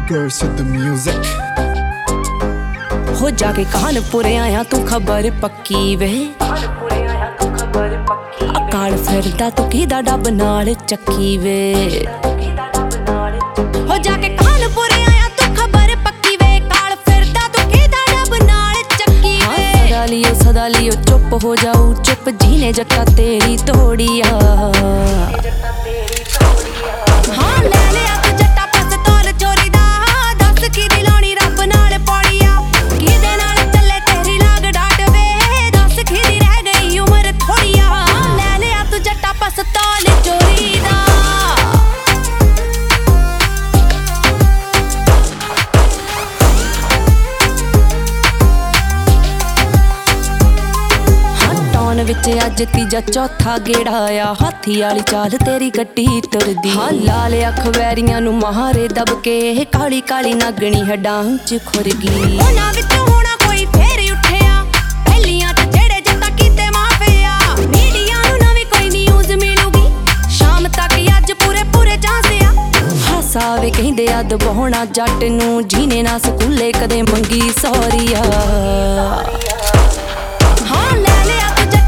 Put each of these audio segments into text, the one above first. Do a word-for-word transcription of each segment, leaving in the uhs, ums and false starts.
Girls with the music. हो जाके कानपुर आया तू खबर पक्की वे अकाल फिरदा तू किदा डब नाल चक्की वे हो जाके कानपुर आया तू खबर पक्की वे काल फिरदा तू किदा डब नाल चक्की वे सदा लियो सदा लियो चुप हो जाऊ चुप जीने जट्टा तेरी तोड़िया हाँ ले लिया तू जट्टा पास तौल चोरी दा दस की दिलानी रब नाल पौड़िया किदे नाल चले तेरी लाग डाट वे दस की दी रह गई उम्र थोड़िया ले लिया तू जट्टा पास तौल चोरी दा विच अज तीजा चौथा गेड़ा आया हाथी वाली चाल तेरी गड्डी तुरदी हाँ लाल अख वैरियां नू मारे दब के काली काली नागणी हड्डां च खुर गई उन्हां विच होना कोई फेर उठिया पहलियां ते जेड़े जत्ता कीते माफिया मीडिया नू नवी कोई न्यूज़ मिलूगी शाम तक अज पूरे पूरे चांसिया हासा वे कहंदे अद बहोना जट नू जीने ना स्कूले कदे मंगी सौरिया हाँ ले लिया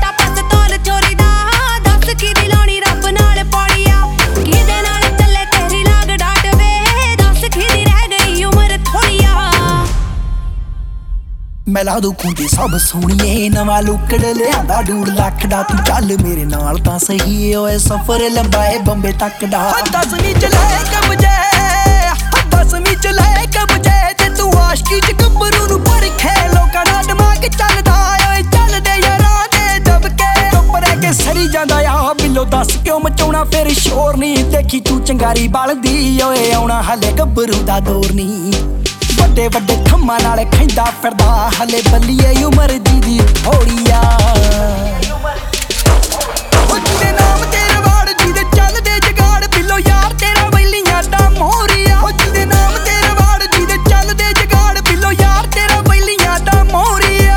मैं ला दूं खूंटी सब सोहणीए नवा लुकड़ लियांदा डूढ़ लख दा तू चल मेरे नाल तां सही ओए सफर लंबाए बंबे तक दा दसवीं च ले कबजे दसवीं च ले कबजे ते तू आशिकी च गब्बरू नू परखे लोकां दा दिमाग चलदा ओए चलदे यारां दे दबके चुप रह के सरी जांदा आ बिल्लो दस क्यों मचाउणा फिर शोर नहीं देखी तू चंगारी बलदी ओए आउणा हले गब्बरू दा दौर नहीं ਵੱਡੇ ਵੱਡੇ ਖੰਮਾਂ ਨਾਲ ਖੈਂਦਾ ਫਿਰਦਾ ਹਲੇ ਬੱਲੀਏ ਉਮਰ ਦੀ ਦੀ ਥੋੜੀਆ ਉਹ ਜਿਹਦੇ ਨਾਮ ਤੇਰੇ ਵਾੜ ਜਿਹਦੇ ਚੱਲਦੇ ਜਗਾੜ ਬਿੱਲੋ ਯਾਰ ਤੇਰਾ ਵੈਲੀਆਂ ਦਾ ਮੋਹਰੀਆ ਉਹ ਜਿਹਦੇ ਨਾਮ ਤੇਰੇ ਵਾੜ ਜਿਹਦੇ ਚੱਲਦੇ ਜਗਾੜ ਬਿੱਲੋ ਯਾਰ ਤੇਰਾ ਵੈਲੀਆਂ ਦਾ ਮੋਹਰੀਆ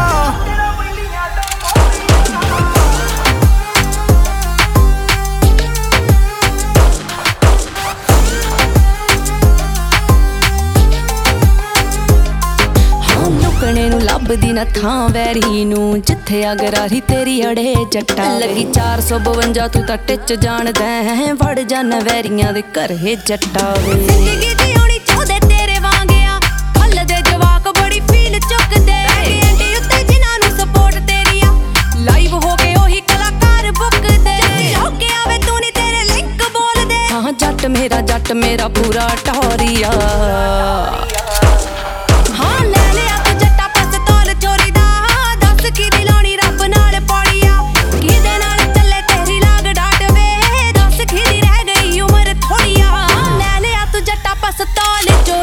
ਲੱਭਦੀ ਨਾ ਥਾਂ ਵੈਰੀ ਨੂੰ ਜਿੱਥੇ ਅਗਰਾਰੀ ਤੇਰੀ ਅੜੇ ਜੱਟਾ ਲੱਗੀ ਚਾਰ ਸੌ ਬਵੰਜਾ ਤੂੰ ਤਾਂ ਟਿੱਚ ਜਾਣਦਾ ਹੈ ਵੜ ਜਾਣਾ ਵੈਰੀਆਂ ਦੇ ਘਰੇ ਜੱਟਾ ਵੇ ਜ਼ਿੰਦਗੀ ਜਿਉਣੀ ਚਾਹਦੇ ਤੇਰੇ ਵਾਂਗਿਆ ਫੁੱਲ ਦੇ ਜਵਾਕ ਬੜੀ ਫੀਲ ਚੁੱਕਦੇ ਐਂਟੀ ਉੱਤੇ ਜਿਨ੍ਹਾਂ ਨੂੰ ਸਪੋਰਟ ਤੇਰੀ ਆ ਲਾਈਵ ਹੋ ਕੇ ਉਹੀ ਕਲਾਕਾਰ ਬੁੱਕਦੇ ਹੋ ਕੇ ਆਵੇ ਤੂੰ ਨਹੀਂ ਤੇਰੇ ਲਿੰਕ ਬੋਲਦੇ ਹਾਂ ਜੱਟ ਮੇਰਾ ਜੱਟ ਮੇਰਾ ਪੂਰਾ ਟੌਰੀਆ Stole it.